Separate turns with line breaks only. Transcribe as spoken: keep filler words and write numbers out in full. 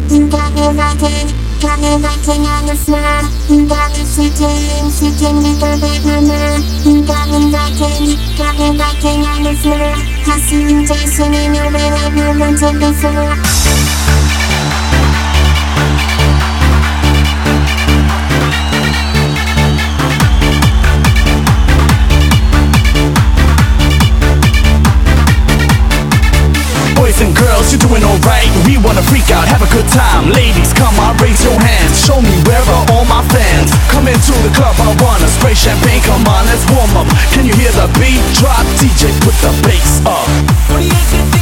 You got me rocking, got me rocking on the floor. You got me sitting, sitting with the big mama. You got me rocking, got me rocking on the floor. I see you dancing in your way like no one did before.
And girls, you're doing alright. We wanna freak out, have a good time. Ladies, come on, raise your hands. Show me where are all my fans. Come into the club, I wanna spray champagne. Come on, let's warm up. Can you hear the beat drop? D J, put the bass up.